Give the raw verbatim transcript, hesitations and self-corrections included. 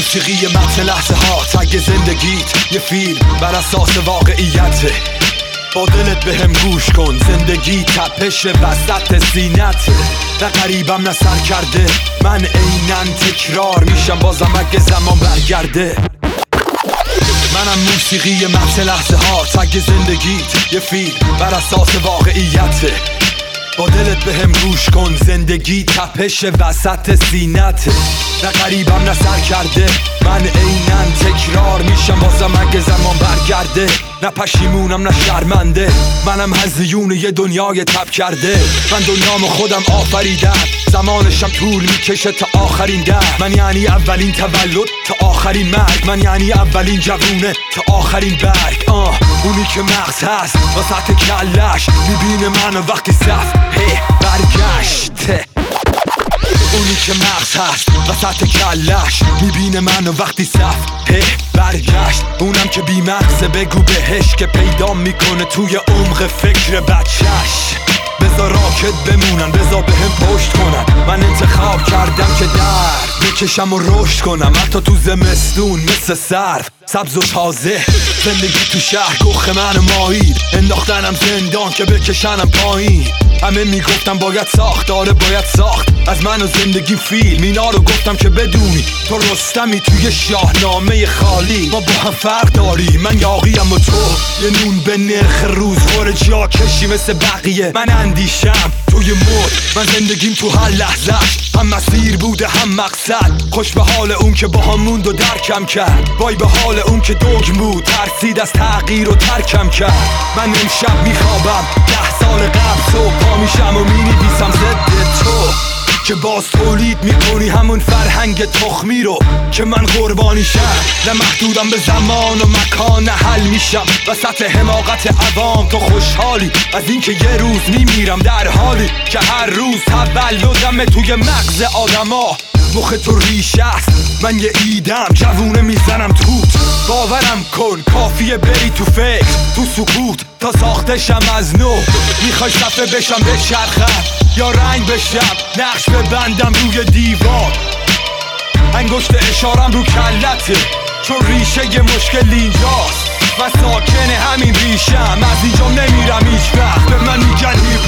موسیقی متن لحظه ها، تگ زندگیت یه فیلم بر اساس واقعیته. با دلت به هم گوش کن، زندگی تپش وسط سینته. نه غریبم نه سر کرده، من عیناً تکرار میشم بازم اگه زمان برگرده. منم موسیقی متن لحظه ها، تگ زندگیت یه فیلم بر اساس واقعیته. با دلت به هم گوش کن، زندگی تپش وسط سینته. نه غریبم نه سر کرده، من عیناً تکرار میشم بازم اگه زمان برگرده. نه پشیمونم نه شرمنده، منم هزیون یه دنیای تب کرده. من دنیامو خودم آفریدم، زمانشم طول میکشه تا آخرین در. من یعنی اولین تولد تا آخرین مرگ، من یعنی اولین جوونه تا آخرین برگ. آه اونی که مغز هست وسط کلش، میبینه منو وقتی صفحه برگشته. اونی که مغز هست وسط کلش، میبینه منو وقتی صفحه برگشت. اونم که بی مغزه بگو بهش که پیدا میکنه توی عمق فکر بچهش. بذار راکت بمونن، بذار به هم پشت کنن. من انتخاب کردم که در بکشم و رشد کنم، حتی تو زمستون مثل سرف سبز و تازه. زندگی تو شهر گخ من ماهی، انداختنم زندان که بکشنم پایین. همه میگفتم باید ساخت، داره باید ساخت از من و زندگی فیلم. اینا رو گفتم که بدونی تو رستمی توی شاهنامه خالی. ما با هم فرق داری، من یاقیم و تو یه نون به نرخ روز خور جا کشی مثل بقیه. من اندیشم توی مرد، من زندگیم تو هر لحظهش هم مسیر بوده هم مقصد. خوش به حال اون که با هم موند و درکم کرد، وای به حال اون که دوگ بود ترسید از تغییر و ترکم کرد. من امشب میخوابم ده سال قبل، صبح پا میشم و مینویسم ضد تو که باز تولید میکنی همون فرهنگ تخمی رو که من قربانیشم. نه محدودم به زمان و مکان، نه حل میشم وسط حماقت عوام. تو خوشحالی از اینکه یه روز میمیرم، در حالی که هر روز تولدم توی مغز آدما. مخ تو ریشه است، من یه ایدم جوونه میزنم توت. باورم کن کافیه بری تو فکر تو سکوت تا ساختشم از نو. میخوای صفحه بشم بچرخم یا رنگ بشم، نقش ببندم روی دیوار، انگشت اشارم رو کلته. چون ریشه یه مشکل اینجاست، من ساکن همین ریشم. از اینجا نمیرم هیچ وقت، به من میگن